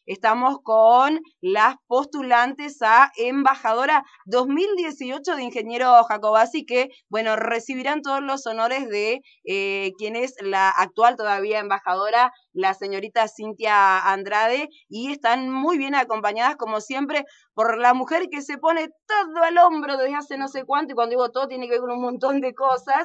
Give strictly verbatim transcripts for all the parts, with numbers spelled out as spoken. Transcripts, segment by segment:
estamos con las postulantes a embajadora dos mil dieciocho de Ingeniero Jacobacci, que, bueno, recibirán todos los honores de eh, quien es la actual todavía embajadora, la señorita Cintia Andrade, y están muy bien acompañadas, como siempre, por la mujer que se pone todo al hombro desde hace no sé cuánto, y cuando digo todo tiene que ver con un montón de cosas,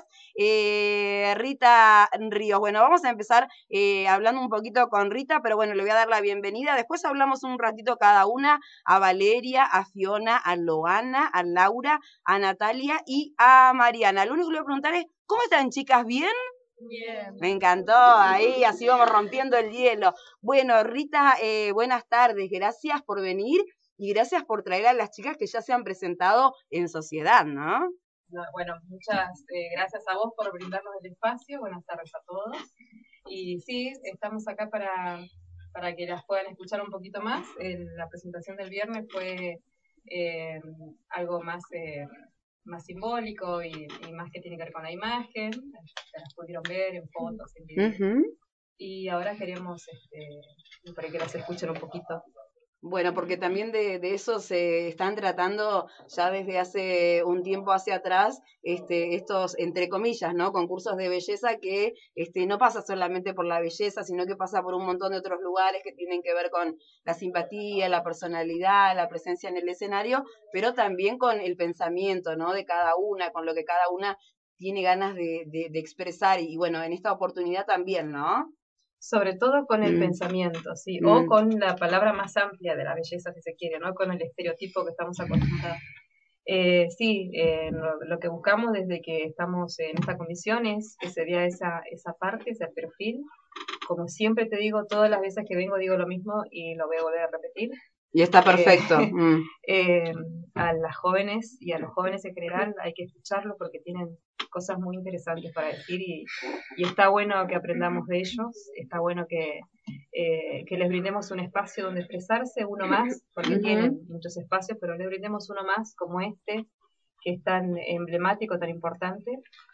eh, Rita Ríos. Bueno, vamos a empezar eh, hablando un poquito con Rita, pero bueno, le voy a dar la bienvenida. Después hablamos un ratito cada una, a Valeria, a Fiona, a Loana, a Laura, a Natalia y a Mariana. Lo único que le voy a preguntar es, ¿cómo están, chicas? ¿Bien? Bien. Me encantó, ahí así vamos rompiendo el hielo. Bueno, Rita, eh, buenas tardes, gracias por venir y gracias por traer a las chicas que ya se han presentado en sociedad, ¿no? Bueno, muchas eh, gracias a vos por brindarnos el espacio, buenas tardes a todos. Y sí, estamos acá para, para que las puedan escuchar un poquito más. En la presentación del viernes fue eh, algo más... Eh, más simbólico y, y más que tiene que ver con la imagen, se las pudieron ver en fotos, en video. Uh-huh. Y ahora queremos este, para que las escuchen un poquito. Bueno, porque también de, de eso se están tratando ya desde hace un tiempo hacia atrás, este, estos, entre comillas, ¿no? Concursos de belleza que este, no pasa solamente por la belleza, sino que pasa por un montón de otros lugares que tienen que ver con la simpatía, la personalidad, la presencia en el escenario, pero también con el pensamiento, ¿no? De cada una, con lo que cada una tiene ganas de, de, de expresar. Y bueno, en esta oportunidad también, ¿no? Sobre todo con el mm. pensamiento, sí, mm. o con la palabra más amplia de la belleza, si se quiere, ¿no? Con el estereotipo que estamos acostumbrados. Eh, sí, eh, lo, lo que buscamos desde que estamos en esta comisión es que se vea esa, esa parte, ese perfil. Como siempre te digo, todas las veces que vengo digo lo mismo y lo voy a volver a repetir. Y está perfecto. Eh, mm. eh, a las jóvenes y a los jóvenes en general hay que escucharlos porque tienen cosas muy interesantes para decir y, y está bueno que aprendamos de ellos, está bueno que, eh, que les brindemos un espacio donde expresarse, uno más, porque uh-huh. tienen muchos espacios, pero les brindemos uno más como este, que es tan emblemático, tan importante.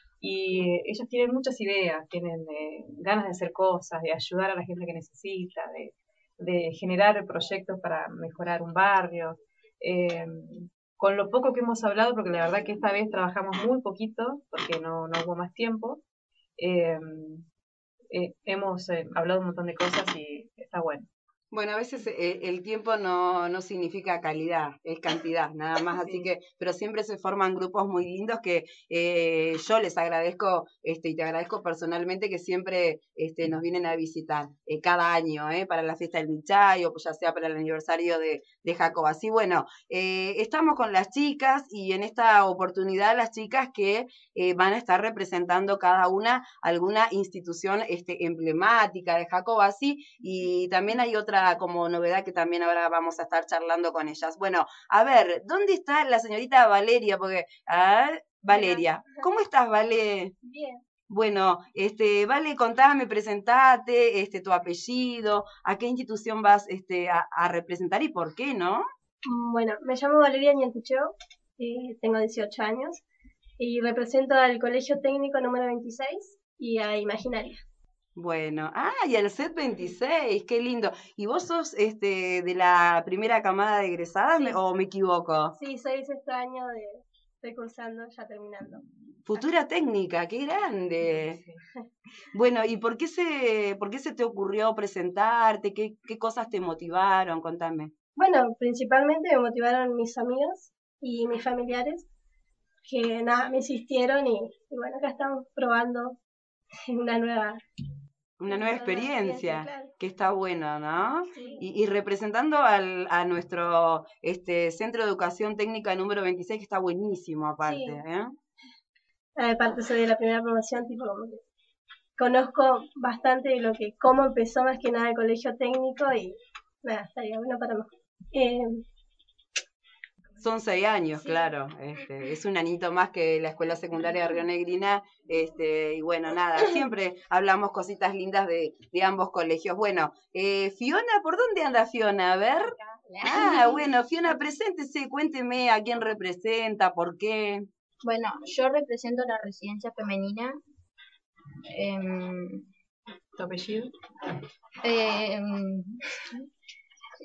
Y ellos tienen muchas ideas, tienen eh, ganas de hacer cosas, de ayudar a la gente que necesita, de, de generar proyectos para mejorar un barrio. Eh, con lo poco que hemos hablado, porque la verdad que esta vez trabajamos muy poquito, porque no, no hubo más tiempo, eh, eh, hemos eh, hablado un montón de cosas y está bueno. Bueno, a veces eh, el tiempo no, no significa calidad, es cantidad, nada más, así sí. que, pero siempre se forman grupos muy lindos que eh, yo les agradezco, este, y te agradezco personalmente que siempre este, nos vienen a visitar eh, cada año, eh, para la fiesta del Michay, o ya sea para el aniversario de, de Jacobacci. Bueno, eh, estamos con las chicas y en esta oportunidad las chicas que eh, van a estar representando cada una alguna institución este, emblemática de Jacobacci, y también hay otra como novedad que también ahora vamos a estar charlando con ellas. Bueno, a ver, ¿dónde está la señorita Valeria? Porque, a ver, Valeria, ¿cómo estás, Vale? Bien. Bueno, este, Vale, contame, presentate, este, tu apellido, a qué institución vas este, a, a representar y por qué, ¿no? Bueno, me llamo Valeria Ñancucheo, eh, tengo dieciocho años y represento al Colegio Técnico número veintiséis y a Imaginaria. Bueno, ah, y el C E T veintiséis, qué lindo. ¿Y vos sos este, de la primera camada de egresadas sí. o me equivoco? Sí, soy el sexto año de, estoy cursando, ya terminando. Futura técnica, qué grande. Bueno, ¿y por qué se, por qué se te ocurrió presentarte? ¿Qué, qué cosas te motivaron? Contame. Bueno, principalmente me motivaron mis amigos y mis familiares, que nada, me insistieron y, y bueno, acá estamos probando una nueva... Una nueva experiencia, experiencia claro. Que está bueno, ¿no? Sí. Y, y representando al, a nuestro este, Centro de Educación Técnica número veintiséis, que está buenísimo aparte, sí. ¿eh? Aparte soy de la primera promoción, tipo como que conozco bastante de lo que, cómo empezó más que nada el colegio técnico y nada, estaría bueno para mí. Eh, Son seis años, sí. Claro, este, es un añito más que la escuela secundaria de Río Negrina, este, y bueno, nada, siempre hablamos cositas lindas de, de ambos colegios. Bueno, eh, Fiona, ¿por dónde anda Fiona? A ver. Ah, bueno, Fiona, preséntese, cuénteme a quién representa, por qué. Bueno, yo represento la residencia femenina. Eh, ¿Tu apellido? Eh,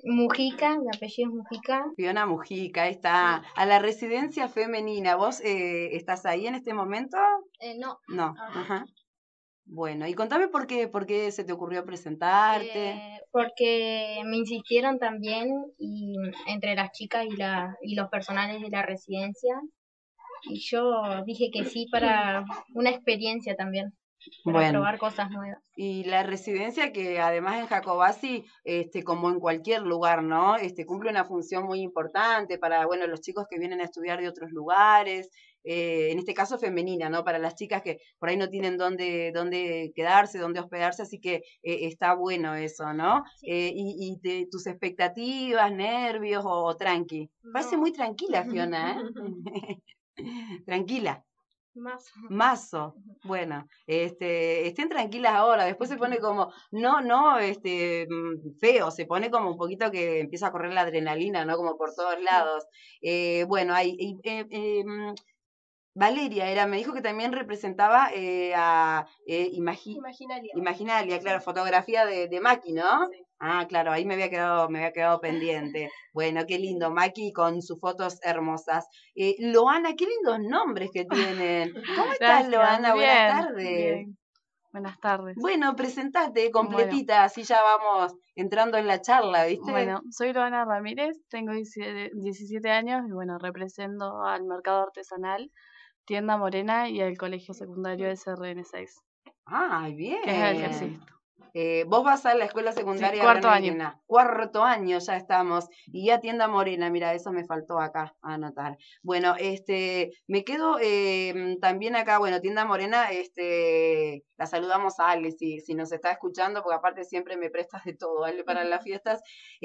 Mujica, mi apellido es Mujica. Fiona Mujica, ahí está. A la residencia femenina, ¿vos eh, estás ahí en este momento? Eh, no. No, Ah. ajá. Bueno, y contame por qué, por qué se te ocurrió presentarte. Eh, porque me insistieron también y entre las chicas y, la, y los personales de la residencia. Y yo dije que sí para una experiencia también, para Bueno, probar cosas nuevas. y la residencia que además en Jacobasi, este, como en cualquier lugar, ¿no? Este, cumple una función muy importante para, bueno, los chicos que vienen a estudiar de otros lugares, eh, en este caso femenina, ¿no? Para las chicas que por ahí no tienen dónde, dónde quedarse, dónde hospedarse, así que eh, está bueno eso, ¿no? Sí. Eh, y y te- tus expectativas, nervios o, o tranqui. Parece No. muy tranquila, Fiona, ¿eh? Tranquila. Más. Mazo. Bueno, este, estén tranquilas ahora, después se pone como, no, no, este, mm, feo, se pone como un poquito que empieza a correr la adrenalina, ¿no? Como por todos lados. Eh, bueno, hay, y, eh, eh, mm, Valeria era, me dijo que también representaba eh, a eh, Imagi- Imaginalia. Imaginalia, claro, fotografía de, de Maki, ¿no? Sí. Ah, claro, ahí me había quedado, me había quedado pendiente. Bueno, qué lindo, Maki con sus fotos hermosas. Eh, Loana, qué lindos nombres que tienen. ¿Cómo estás, Gracias, Loana? Buenas bien, tardes. bien. Buenas tardes. Bueno, presentate Bueno, completita, así ya vamos entrando en la charla, ¿viste? bueno, soy Loana Ramírez, tengo diecisiete diecisiete años y bueno, represento al mercado artesanal, Tienda Morena y el colegio secundario S R N seis, Ay, bien. que es el que asisto. Eh, vos vas a la escuela Sí, secundaria cuarto René año. Guiná. Cuarto año ya estamos. Y ya Tienda Morena, mira, eso me faltó acá anotar. Bueno, este, me quedo eh, también acá, bueno, Tienda Morena, este, la saludamos a Ale si, si nos está escuchando, porque aparte siempre me prestas de todo, Ale, para las fiestas.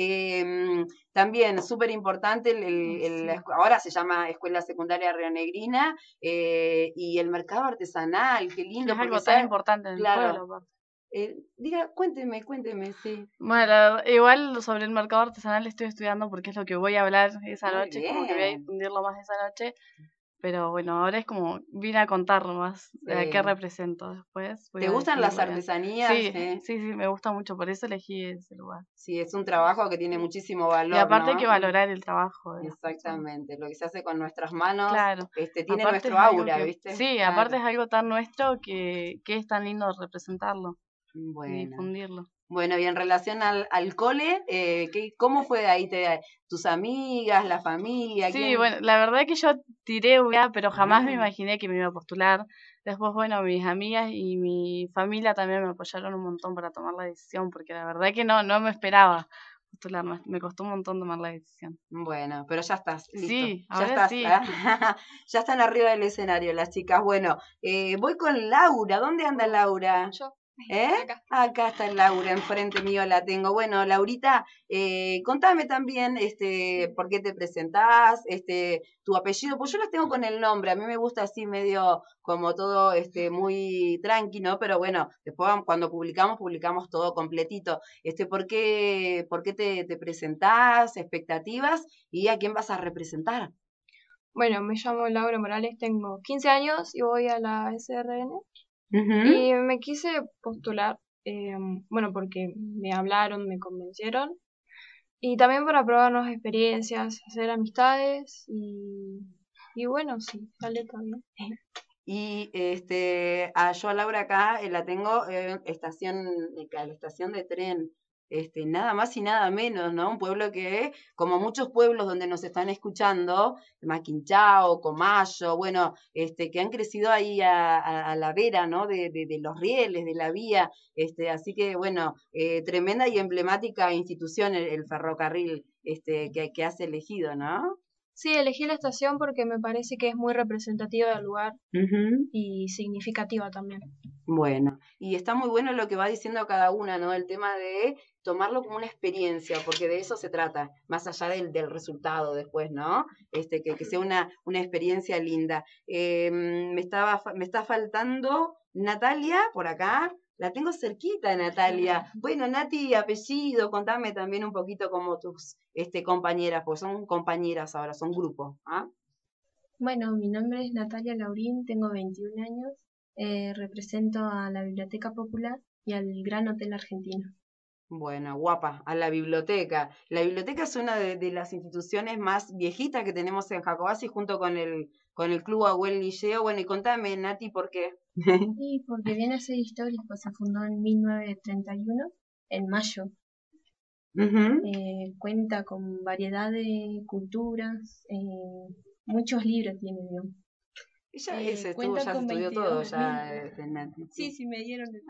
Eh, también, súper importante, el, el, el- Sí. ahora se llama Escuela Secundaria Rionegrina, eh, y el mercado artesanal, qué Que lindo, es porque algo tan ya, importante en el claro. pueblo, aparte. Eh, diga, cuénteme, cuénteme, sí. Bueno, igual sobre el mercado artesanal estoy estudiando porque es lo que voy a hablar esa Muy noche, como que voy a bien. difundirlo más esa noche. Pero bueno, ahora es como vine a contar más a qué Sí. represento después. Voy ¿Te a gustan las definirlo bien. artesanías? Sí, Sí. sí, sí, me gusta mucho, por eso elegí ese lugar. Sí, es un trabajo que tiene muchísimo Y valor, aparte hay ¿no? que valorar el trabajo de las personas. Exactamente, lo que se hace con nuestras manos, Claro, este, tiene aparte nuestro es algo aura, que, ¿viste? sí, Claro. aparte es algo tan nuestro que, que es tan lindo representarlo y Bueno. difundirlo. Bueno, y en relación al, al cole, eh, ¿qué, ¿cómo fue ahí? Te, ¿tus amigas, la familia? Sí, ¿quién? bueno, la verdad que yo tiré una, pero jamás me Ah, imaginé que me iba a postular. Después, bueno, mis amigas y mi familia también me apoyaron un montón para tomar la decisión, porque la verdad que no, no me esperaba postularme. Me costó un montón tomar la decisión. bueno, pero ya estás, listo. Sí, Ya ahora estás, sí. ¿ah? Ya están arriba del escenario las chicas. Bueno, eh, voy con Laura. ¿Dónde anda Laura? Yo, ¿Eh? acá. Acá está Laura, enfrente mío la tengo. Bueno, Laurita, eh, contame también este, por qué te presentás, este, tu apellido, pues yo las tengo con el nombre, a mí me gusta así medio como todo este, muy tranqui, ¿no? Pero bueno, después cuando publicamos, publicamos todo completito. Este, ¿por qué, por qué te, te presentás, expectativas y a quién vas a representar? Bueno, me llamo Laura Morales, tengo quince años y voy a la S R N. Ujú. Y me quise postular, eh, bueno, porque me hablaron, me convencieron. Y también para probar nuevas experiencias, hacer amistades y, y bueno, sí, sale todo bien. Y este, a yo a Laura acá eh, la tengo en estación, eh, a la estación de tren, este, nada más y nada menos, ¿no? Un pueblo que, como muchos pueblos donde nos están escuchando, Maquinchao, Comayo, bueno, este, que han crecido ahí a, a, a la vera, ¿no? De, de, de los rieles, de la vía, este, así que bueno, eh, tremenda y emblemática institución el, el ferrocarril, este, que, que has elegido, ¿no? Sí, elegí la estación porque me parece que es muy representativa del lugar Ujú. y significativa también. Bueno, y está muy bueno lo que va diciendo cada una, ¿no? El tema de tomarlo como una experiencia, porque de eso se trata, más allá del, del resultado después, ¿no? Este, que, que sea una, una experiencia linda. Eh, me, estaba, fa- me está faltando Natalia, por acá. La tengo cerquita, Natalia. Bueno, Nati, apellido, contame también un poquito como tus este, compañeras, pues son compañeras ahora, son grupo, ¿ah? Bueno, mi nombre es Natalia Laurín, tengo veintiún años, eh, represento a la Biblioteca Popular y al Gran Hotel Argentino. Bueno, guapa, a la biblioteca. La biblioteca es una de, de las instituciones más viejitas que tenemos en Jacobasi junto con el, con el Club Abuel Liceo. Bueno, y contame, Nati, ¿por qué? Sí, porque viene a ser histórico, se fundó en mil novecientos treinta y uno, en mayo. Ujú. Eh, cuenta con variedad de culturas, eh, muchos libros tiene, digamos. Ella Eh, ese estuvo, cuenta ya se con estudió todo, veintidós ya, libros. este, Nati. Sí, sí, me dieron. el-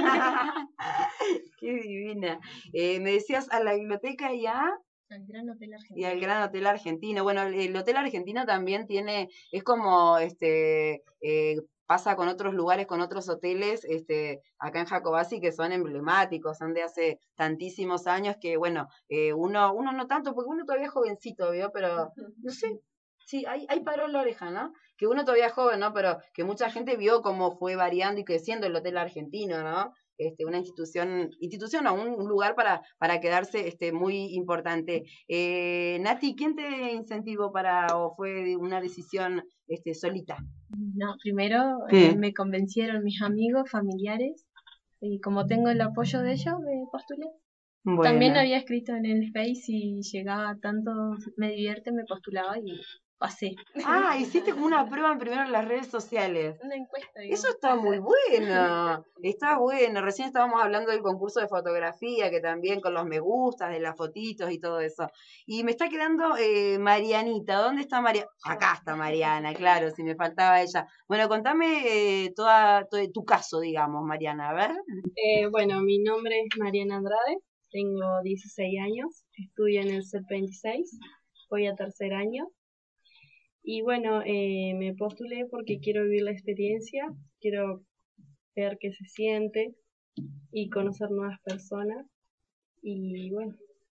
Qué divina. Eh, me decías a la biblioteca y a... Al Gran Hotel Y Argentino. al Gran Hotel Argentino. Bueno, el, el Hotel Argentino también tiene, es como, este, eh, pasa con otros lugares, con otros hoteles, este, acá en Jacobasi que son emblemáticos, son de hace tantísimos años que, bueno, eh, uno, uno no tanto, porque uno todavía es jovencito, ¿vio? Pero, no sé, sí, hay, hay paró la oreja, ¿no? Que uno todavía es joven, ¿no? Pero que mucha gente vio cómo fue variando y creciendo el Hotel Argentino, ¿no? Este, una institución, institución o un, un lugar para, para quedarse este, muy importante. Eh, Nati, ¿quién te incentivó para, o fue una decisión este, solita? No, primero eh, Sí. me convencieron mis amigos, familiares, y como tengo el apoyo de ellos, me postulé. También Bueno, había escrito en el Face y llegaba a tanto, me divierte, me postulaba y pasé. ah, hiciste como una prueba primero en las redes sociales. Una encuesta, Eso digamos. está muy bueno, está bueno. Recién estábamos hablando del concurso de fotografía, que también con los me gustas, de las fotitos y todo eso. Y me está quedando eh, Marianita. ¿Dónde está Mariana? Acá está Mariana, claro, si me faltaba ella. Bueno, contame eh, toda, todo tu caso, digamos, Mariana, a ver. Eh, bueno, mi nombre es Mariana Andrade, tengo dieciséis años, estudio en el C E P veintiséis, voy a tercer año. Y bueno, eh, me postulé porque quiero vivir la experiencia, quiero ver qué se siente y conocer nuevas personas. Y bueno,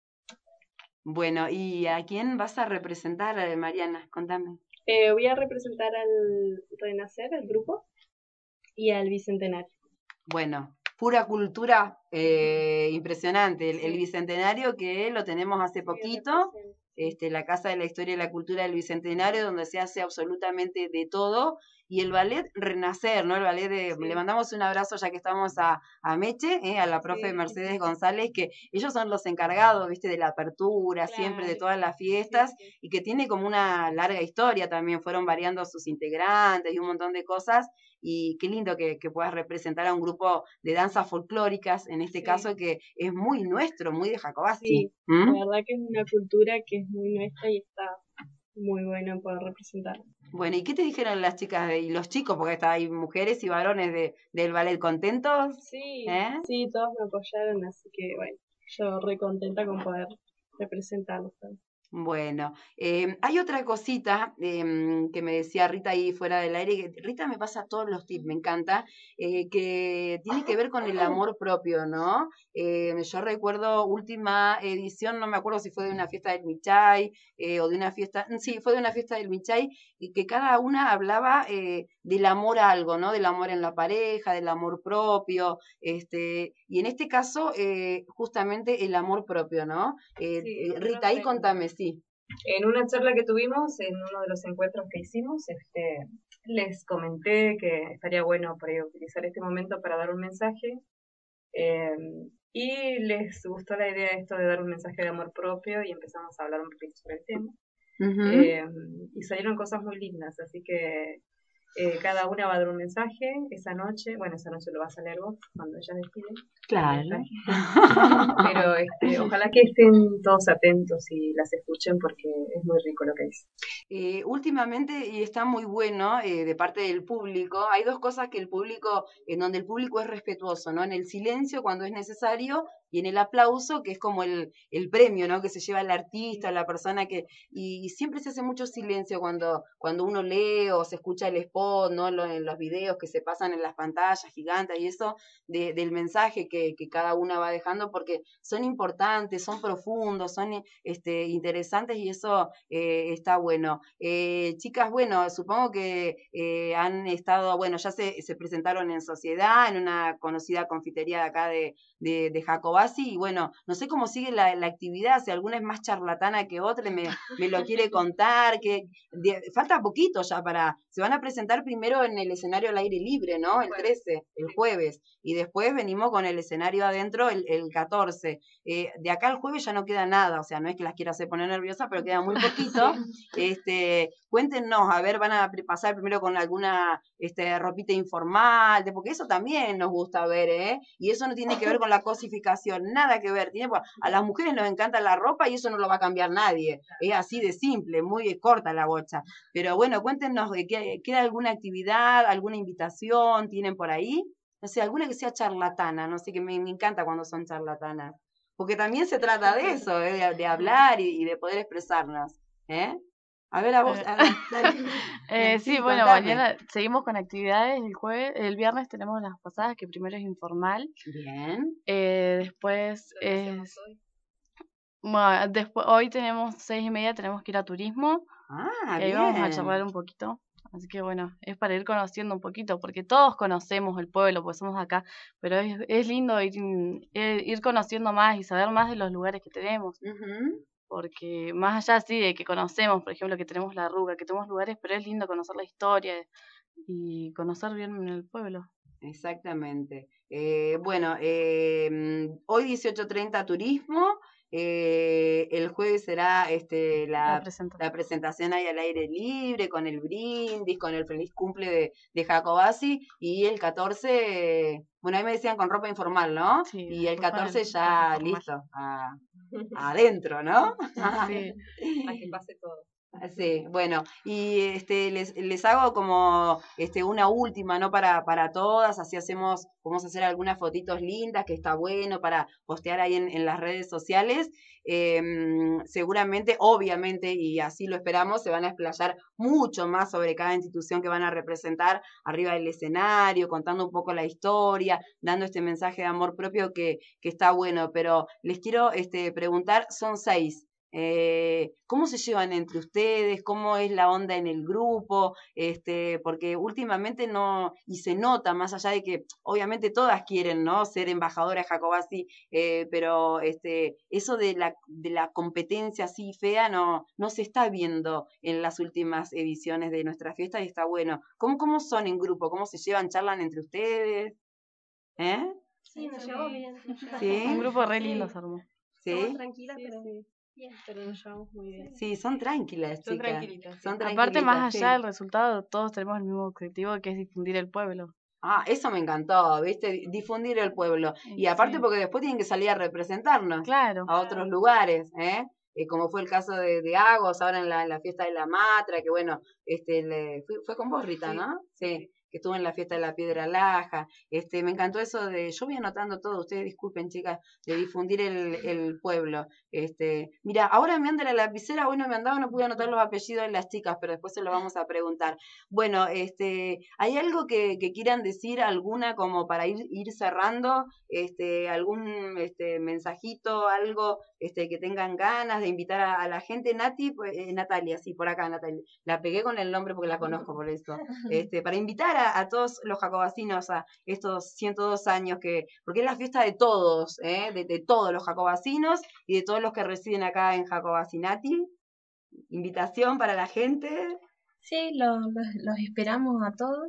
Bueno, ¿y a quién vas a representar, eh, Mariana? Contame. eh, voy a representar al Renacer, al grupo, y al Bicentenario. Bueno, pura cultura eh, impresionante. El, el Sí. Bicentenario que lo tenemos hace Sí, poquito, represento. este, la Casa de la Historia y la Cultura del Bicentenario, donde se hace absolutamente de todo. Y el ballet Renacer, ¿no? El ballet de... Sí. Le mandamos un abrazo ya que estamos a, a Meche, eh, a la profe Sí. Mercedes González, que ellos son los encargados, ¿viste? De la apertura, siempre, de Claro. todas las fiestas, Sí, sí. y que tiene como una larga historia también. Fueron variando sus integrantes y un montón de cosas. Y qué lindo que, que puedas representar a un grupo de danzas folclóricas, en este Sí. caso que es muy nuestro, muy de Jacobasi. Sí, ¿Mm? la verdad que es una cultura que es muy nuestra y está muy bueno poder representar. Bueno, ¿y qué te dijeron las chicas de- y los chicos? Porque está, hay mujeres y varones de, del ballet contentos. Sí, ¿Eh? sí, todos me apoyaron, así que bueno, yo re contenta con poder representarlos también. Bueno, eh, hay otra cosita eh, que me decía Rita ahí fuera del aire, que Rita me pasa todos los tips, me encanta, eh, que tiene que ver con el amor propio, ¿no? Eh, yo recuerdo última edición, no me acuerdo si fue de una fiesta del Michay eh, o de una fiesta, sí, fue de una fiesta del Michay, y que cada una hablaba eh, del amor a algo, ¿no? Del amor en la pareja, del amor propio, este, y en este caso, eh, justamente el amor propio, ¿no? Eh, Sí, eh, nosotros Rita, ahí en- contame, sí. En una charla que tuvimos, en uno de los encuentros que hicimos, este, les comenté que estaría bueno por ahí utilizar este momento para dar un mensaje. eh, y les gustó la idea de esto de dar un mensaje de amor propio y empezamos a hablar un poquito sobre el tema. Ujú. Eh, y salieron cosas muy lindas, así que eh, cada una va a dar un mensaje esa noche. Bueno, esa noche lo vas a leer vos cuando ella decide. Claro. Pero este, ojalá que estén todos atentos y las escuchen porque es muy rico lo que dice. Eh, últimamente, y está muy bueno eh, de parte del público, hay dos cosas que el público, en donde el público es respetuoso, ¿no? En el silencio cuando es necesario y en el aplauso, que es como el, el premio, ¿no? Que se lleva el artista, la persona que... Y, y siempre se hace mucho silencio cuando, cuando uno lee o se escucha el spot, ¿no? Lo, en los videos que se pasan en las pantallas gigantes y eso, de, del mensaje que, que cada una va dejando, porque son importantes, son profundos, son este, interesantes y eso eh, está bueno. Eh, chicas, bueno, supongo que eh, han estado, bueno, ya se, se presentaron en sociedad, en una conocida confitería de acá de, de, de Jacobasi. Jacobasi, y bueno, no sé cómo sigue la, la actividad, si alguna es más charlatana que otra, me, me lo quiere contar, que de, falta poquito ya para, se van a presentar primero en el escenario al aire libre, ¿no? El trece, el jueves, y después venimos con el escenario adentro el, el catorce. Eh, de acá al jueves ya no queda nada, o sea, no es que las quiera hacer poner nerviosas, pero queda muy poquito. Este, cuéntenos, a ver, van a pasar primero con alguna este, ropita informal, porque eso también nos gusta ver, ¿eh? Y eso no tiene que ver con la cosificación, nada que ver. Tiene, a las mujeres nos encanta la ropa y eso no lo va a cambiar nadie. Es así de simple, muy corta la bocha. Pero bueno, cuéntenos, ¿queda alguna actividad, alguna invitación tienen por ahí? No sé, alguna que sea charlatana, no sé, que me, me encanta cuando son charlatanas. Porque también se trata de eso, ¿eh? de, de hablar y, y de poder expresarnos. ¿Eh? A ver, a vos. A ver, dale. eh, sí, Sí, bueno, contame. mañana seguimos con actividades. El jueves, el viernes tenemos las pasadas, que primero es informal. Bien. Eh, después es. Bueno, después, hoy tenemos seis y media, tenemos que ir a turismo. Ah, Y ahí vamos a bien. charlar un poquito. Así que bueno, es para ir conociendo un poquito, porque todos conocemos el pueblo, pues somos acá, pero es, es lindo ir, ir conociendo más y saber más de los lugares que tenemos. Uh-huh. Porque más allá sí de que conocemos, por ejemplo, que tenemos la Arruga, que tenemos lugares, pero es lindo conocer la historia y conocer bien el pueblo. Exactamente. Eh, bueno, eh, hoy dieciocho treinta turismo, eh, el jueves será este, la, La presentación. la presentación ahí al aire libre, con el brindis, con el feliz cumple de, de Jacobasi, y el catorce, bueno, ahí me decían con ropa informal, ¿no? Sí, y el después con catorce el ya ropa formal. listo, a, adentro, ¿no? Sí. A que pase todo. Sí, bueno, y este les, les hago como este una última, ¿no? Para, para todas, así hacemos, vamos a hacer algunas fotitos lindas, que está bueno para postear ahí en, en las redes sociales. Eh, seguramente, obviamente, y así lo esperamos, se van a explayar mucho más sobre cada institución que van a representar arriba del escenario, contando un poco la historia, dando este mensaje de amor propio que, que está bueno, pero les quiero este, preguntar, son seis. Eh, ¿Cómo se llevan entre ustedes? ¿Cómo es la onda en el grupo? Este, porque últimamente no, y se nota más allá de que obviamente todas quieren, ¿no? Ser embajadoras Jacobasi, eh, pero este, eso de la, de la competencia así fea no, no se está viendo en las últimas ediciones de nuestra fiesta y está bueno. ¿Cómo, cómo son en grupo? ¿Cómo se llevan? ¿Charlan entre ustedes? ¿Eh? Sí, nos llevamos bien. ¿Sí? Un grupo re Sí. lindo se armó. ¿Sí? Somos tranquilas, Sí, pero sí, bien. pero nos llevamos muy bien. Sí, son tranquilas, Son chicas. tranquilitas, sí. Son Aparte, tranquilitas, más allá sí. del resultado, todos tenemos el mismo objetivo, que es difundir el pueblo. Ah, eso me encantó, ¿viste? Difundir el pueblo. Y aparte Sí. porque después tienen que salir a representarnos Claro. a otros lugares, ¿eh? Eh, como fue el caso de, de Agos, ahora en la, en la fiesta de la Matra, que bueno, este, le, fue, fue con vos, Rita, Sí, ¿no? Sí, sí. que estuvo en la fiesta de la Piedra Laja. Este, me encantó eso de, yo voy anotando todo, ustedes disculpen, chicas, de difundir el, el pueblo. Este, mira, ahora me anda la lapicera, hoy no me andaba, no pude anotar los apellidos de las chicas, pero después se lo vamos a preguntar. Bueno, este, ¿hay algo que, que quieran decir, alguna como para ir, ir cerrando? Este, algún este, mensajito, algo este, que tengan ganas de invitar a, a la gente. Nati, pues, eh, Natalia, sí, por acá, Natalia. La pegué con el nombre porque la conozco por eso. Este, para invitar a, a todos los jacobasinos a estos ciento dos años, que porque es la fiesta de todos, ¿eh? de, de todos los jacobasinos y de todos los que residen acá en Jacobasinati. Invitación para la gente. Sí, los, los, los esperamos a todos.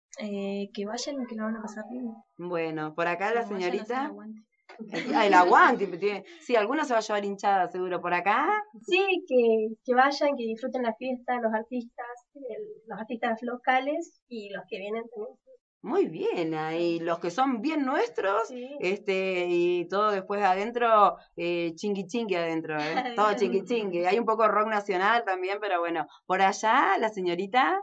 Eh, que vayan y que lo van a pasar bien. Bueno, por acá Que la no vayan a hacer señorita. aguante. Ah, el aguante. tiene- Sí, alguna se va a llevar hinchada seguro. Por acá. Sí, que, que vayan, que disfruten la fiesta, los artistas, el- los artistas locales y los que vienen también. Muy bien, ahí los que son bien nuestros, Sí. este, y todo después adentro, eh, chingui chingui adentro, ¿eh? Todo chingui chingui. Hay un poco de rock nacional también, pero bueno. Por allá, la señorita.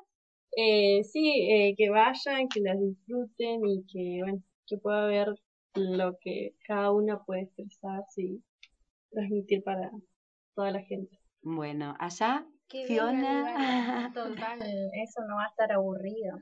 Eh, sí, eh, que vayan, que las disfruten y que, bueno, que pueda ver lo que cada una puede expresarse y transmitir para toda la gente. Bueno, allá, Que Fiona. vengan, total, eso no va a estar aburrido.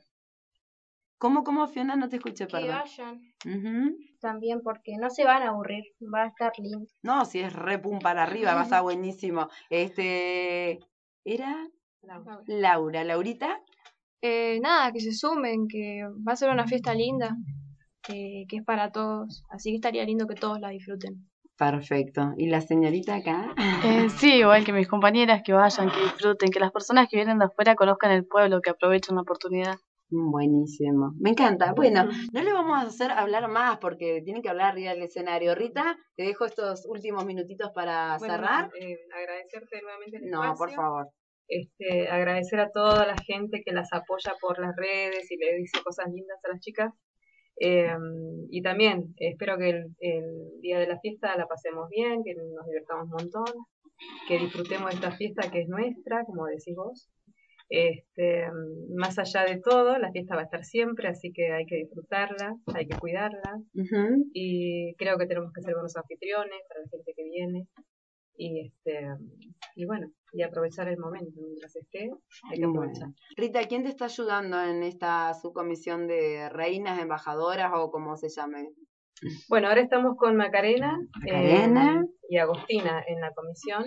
¿Cómo, cómo, Fiona? No te escuché, Que perdón. vayan Ujú. también porque no se van a aburrir, va a estar lindo. No, si es re pum para arriba, va a estar buenísimo. Este, ¿era? Laura. Laura, Laurita. Eh, nada, que se sumen, que va a ser una fiesta linda. eh, que es para todos, así que estaría lindo que todos la disfruten. Perfecto. ¿Y la señorita acá? Eh, sí, igual que mis compañeras, que vayan, que disfruten, que las personas que vienen de afuera conozcan el pueblo, que aprovechen la oportunidad. Buenísimo, me encanta. Bueno, no le vamos a hacer hablar más porque tienen que hablar arriba del escenario. Rita, te dejo estos últimos minutitos para Bueno, cerrar. no, eh, agradecerte nuevamente el No, espacio. por favor. Este, agradecer a toda la gente que las apoya por las redes y le dice cosas lindas a las chicas. Eh, y también espero que el, el día de la fiesta la pasemos bien, que nos divertamos un montón, que disfrutemos de esta fiesta que es nuestra, como decís vos. Este, más allá de todo, la fiesta va a estar siempre, así que hay que disfrutarla, hay que cuidarla. Uh-huh. Y creo que tenemos que ser buenos anfitriones para la gente que viene. Y este y bueno, y aprovechar el momento mientras esté, hay que aprovechar. Bueno. Rita, ¿quién te está ayudando en esta subcomisión de reinas, embajadoras o como se llame? Bueno, ahora estamos con Macarena, Macarena. Eh, y Agostina en la comisión.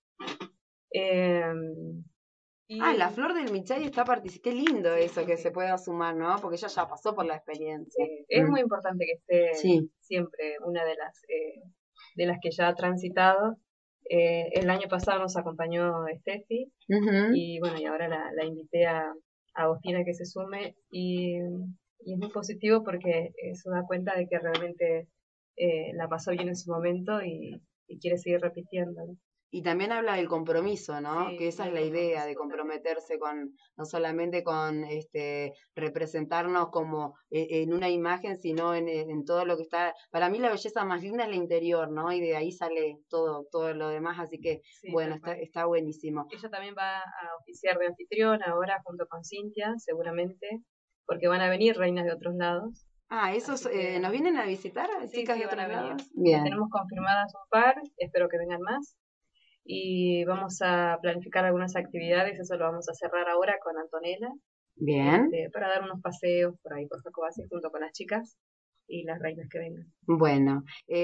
Eh, y... Ah, la Flor del Michay está participando. Qué lindo sí, eso, sí, que sí. se pueda sumar, ¿no? Porque ella ya pasó por la experiencia. Sí, es mm. muy importante que esté sí. siempre una de las eh, de las que ya ha transitado. Eh, el año pasado nos acompañó Steffi, uh-huh. y bueno, y ahora la, la invité a, a Agostina que se sume, y, y es muy positivo porque se da cuenta de que realmente eh, la pasó bien en su momento y, y quiere seguir repitiendo, ¿no? Y también habla del compromiso, ¿no? Sí, que esa es la idea, de comprometerse con, no solamente con este representarnos como eh, en una imagen, sino en, en todo lo que está. Para mí la belleza más linda es la interior, ¿no? Y de ahí sale todo, todo lo demás, así que sí, bueno, está, está buenísimo. Ella también va a oficiar de anfitrión ahora junto con Cintia, seguramente, porque van a venir reinas de otros lados. Ah, ¿esos que... eh, nos vienen a visitar, sí, chicas sí, de otros lados? Bien. Tenemos confirmadas un par, espero que vengan más. Y vamos a planificar algunas actividades, eso lo vamos a cerrar ahora con Antonella. Bien. Este, para dar unos paseos por ahí por Jacobasi junto con las chicas y las reinas que vengan. Bueno,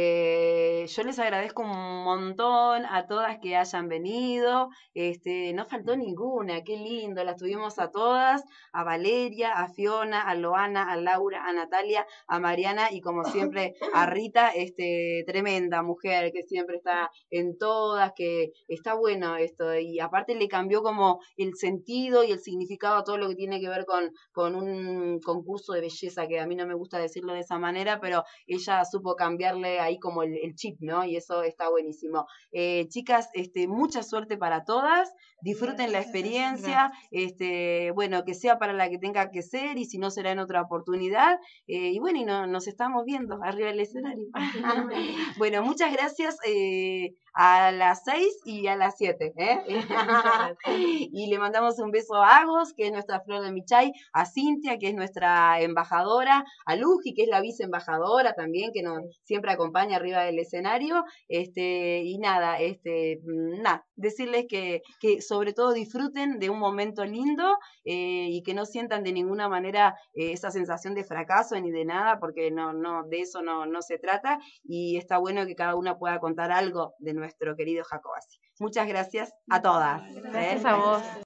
eh, yo les agradezco un montón a todas que hayan venido, este, no faltó ninguna, qué lindo, las tuvimos a todas, a Valeria, a Fiona, a Loana, a Laura, a Natalia, a Mariana y como siempre a Rita, este, tremenda mujer que siempre está en todas, que está bueno esto y aparte le cambió como el sentido y el significado a todo lo que tiene que ver con, con un concurso de belleza, que a mí no me gusta decirlo de esa manera, pero ella supo cambiarle ahí como el, el chip, ¿no? Y eso está buenísimo. Eh, chicas, este, mucha suerte para todas, disfruten la experiencia, este, bueno, que sea para la que tenga que ser y si no será en otra oportunidad. Eh, y bueno, y no, nos estamos viendo arriba del escenario. Bueno, muchas gracias eh, a las seis y a las siete. ¿eh? Y le mandamos un beso a Agos, que es nuestra Flor de Michay, a Cintia, que es nuestra embajadora, a Luji, que es la viceembajadora también, que nos siempre acompaña arriba del escenario, este, y nada, este, nada, decirles que, que sobre todo disfruten de un momento lindo eh, y que no sientan de ninguna manera eh, esa sensación de fracaso ni de nada, porque no, no, de eso no, no se trata, y está bueno que cada una pueda contar algo de nuestro querido Jacobasi. Muchas gracias a todas. Gracias ¿eh? a vos.